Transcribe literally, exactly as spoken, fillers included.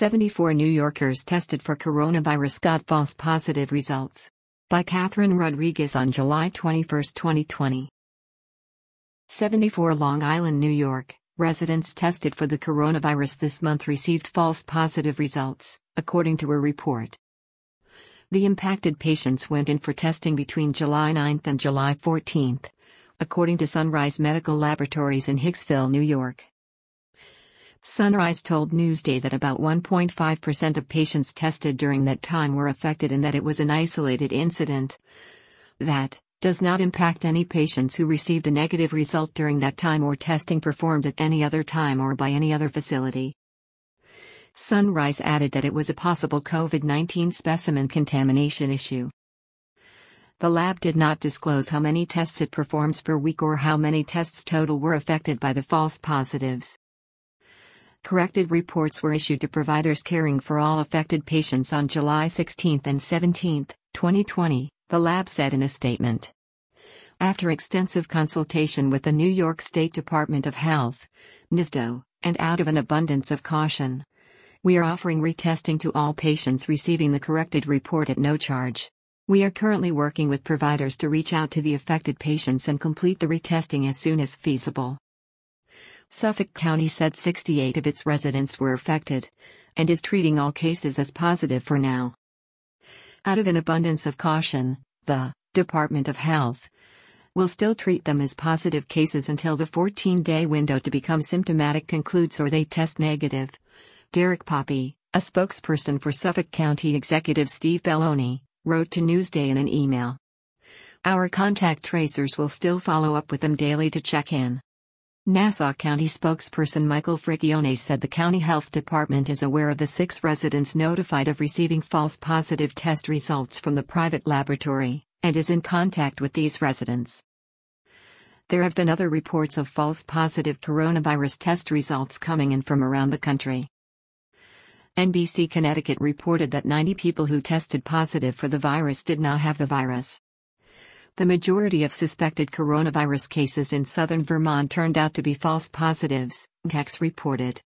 seventy-four New Yorkers tested for coronavirus got false positive results. By Catherine Rodriguez on July twenty-first, twenty twenty. seventy-four Long Island, New York, residents tested for the coronavirus this month received false positive results, according to a report. The impacted patients went in for testing between July ninth and July fourteenth, according to Sunrise Medical Laboratories in Hicksville, New York. Sunrise told Newsday that about one point five percent of patients tested during that time were affected and that it was an isolated incident. That does not impact any patients who received a negative result during that time or testing performed at any other time or by any other facility. Sunrise added that it was a possible COVID nineteen specimen contamination issue. The lab did not disclose how many tests it performs per week or how many tests total were affected by the false positives. Corrected reports were issued to providers caring for all affected patients on July sixteenth and seventeenth, twenty twenty, the lab said in a statement. After extensive consultation with the New York State Department of Health, N I S D O, and out of an abundance of caution, we are offering retesting to all patients receiving the corrected report at no charge. We are currently working with providers to reach out to the affected patients and complete the retesting as soon as feasible. Suffolk County said sixty-eight of its residents were affected, and is treating all cases as positive for now. Out of an abundance of caution, the Department of Health will still treat them as positive cases until the fourteen-day window to become symptomatic concludes or they test negative. Derek Poppy, a spokesperson for Suffolk County Executive Steve Belloni, wrote to Newsday in an email. Our contact tracers will still follow up with them daily to check in. Nassau County spokesperson Michael Friccione said the county health department is aware of the six residents notified of receiving false positive test results from the private laboratory, and is in contact with these residents. There have been other reports of false positive coronavirus test results coming in from around the country. N B C Connecticut reported that ninety people who tested positive for the virus did not have the virus. The majority of suspected coronavirus cases in southern Vermont turned out to be false positives, Gex reported.